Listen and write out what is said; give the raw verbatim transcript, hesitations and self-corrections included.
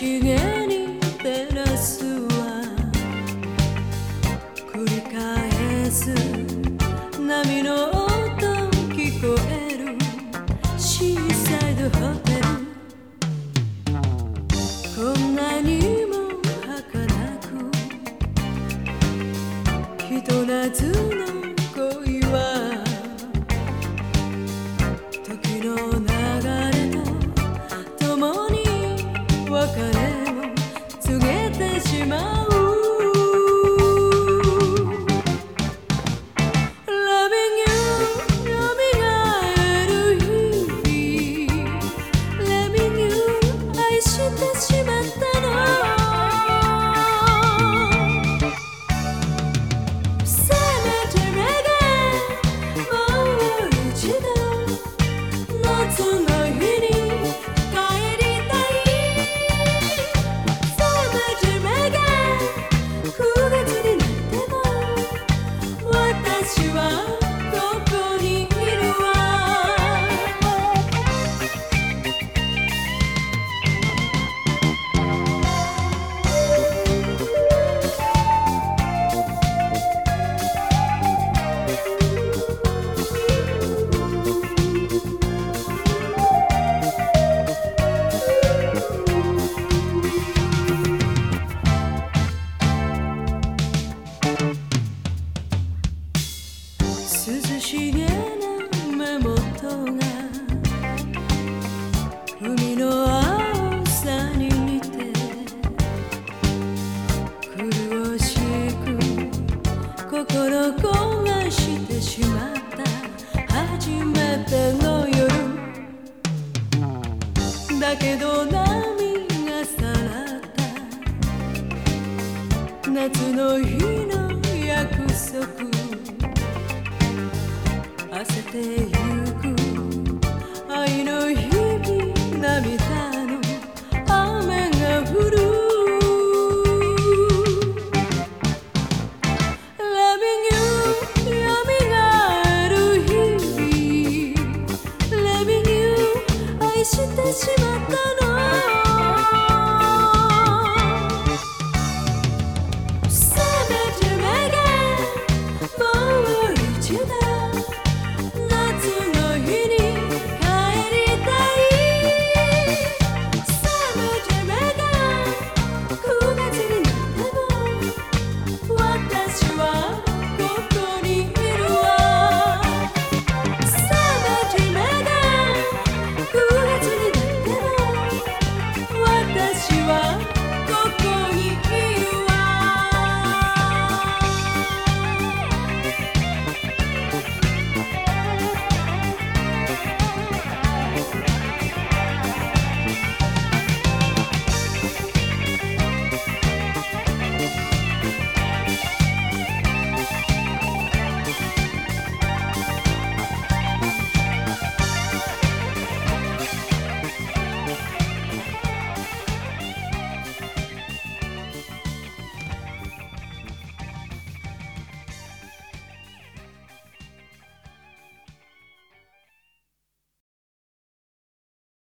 しげに照らすは繰り返す波の音聞こえるシーサイドホテルこんなにも儚くひと夏の恋は時の流れと共に別れを告げてしまう Loving you よみがえる日々 Loving you 愛してしまったのせめて目がもう一度夏の日に涼しげな目元が海の青さに似て苦しく心焦がしてしまった初めての夜だけど波がさらった夏の日の約束焦って